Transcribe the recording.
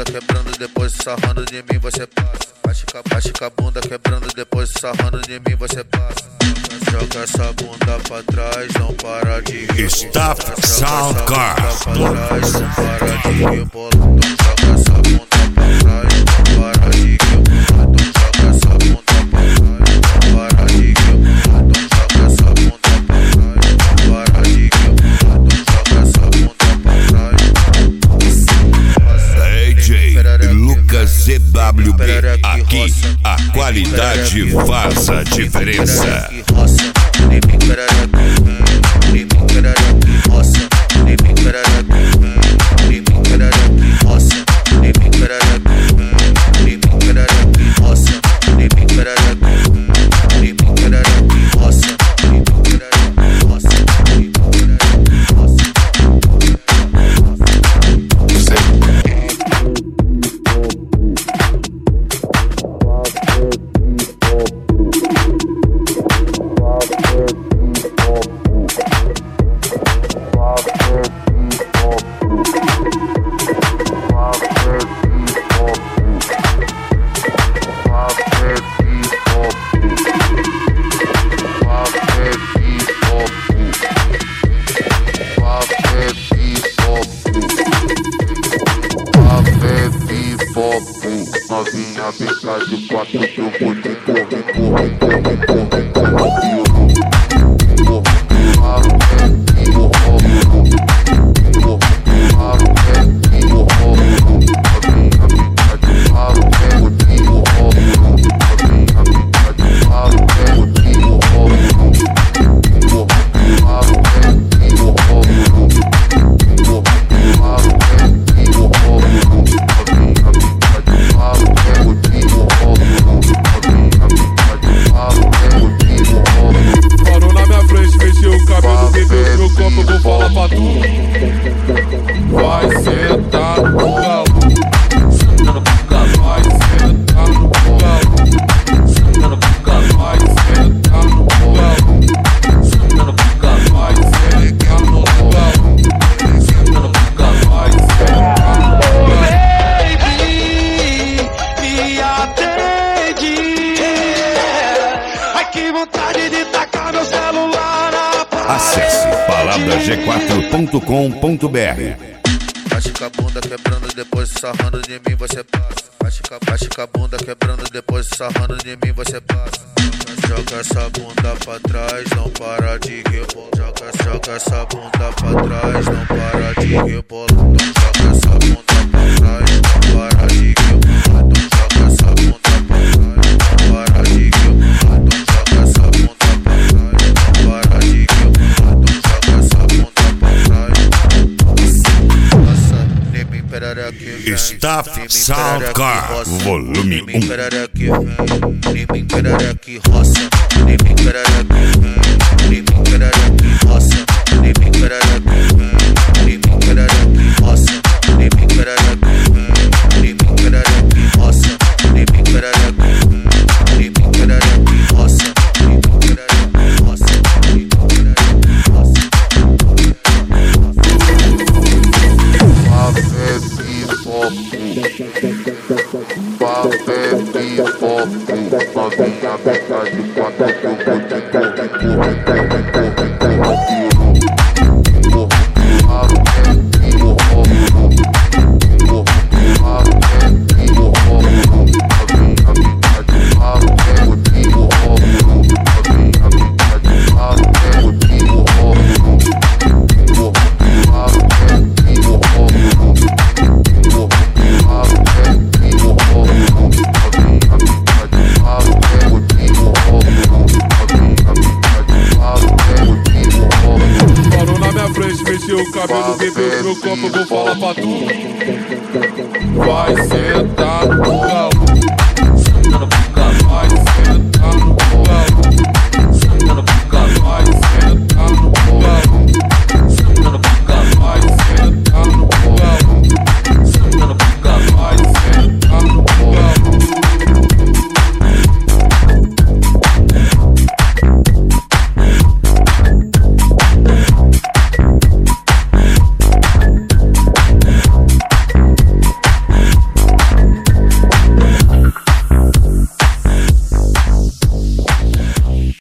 quebrando, depois sarrando de mim você passa. Baixa com a bunda quebrando, depois sarrando de mim você passa. Joga essa bunda pra trás, não para de Staff Soundcard. Não para de rebolar. Joga essa bunda pra trás, não para de rebolar. Joga essa bunda pra trás, não para de rebolar. Joga essa bunda pra trás, não para de rebolar. Joga essa bunda pra trás. DJ Lucas ZWB, aqui a qualidade faz a diferença. Novinha fica de quatro que eu vou te vai sentar no galo, sentando pro galo, vai sentar no galo, sentando pro galo, vai sentar no galo, sentando pro galo, vai sentar no galo, sentando pro galo, vai sentar no galo. Baby, me atende, ai que vontade de tacar meu celular na parede. Acesse palavrag4.com.br. Baixa com a bunda quebrando, depois sarrando de mim você passa. Baixa com a bunda quebrando, depois sarrando de mim você passa. Joga essa bunda pra trás, não para de rebolar. Joga essa bunda pra trás, não para de rebolar. Joga essa bunda pra trás, não para de rebolar. Joga essa bunda pra trás, não para de rebolar. Joga essa bunda pra trás, não para de rebolar. Joga essa bunda pra trás. Staff Soundcard, volume 1. Novinha fica de quatro que eu vou te mexeu o cabelo, bebeu meu copo, vou falar pra tu. Vai sentar no lugar.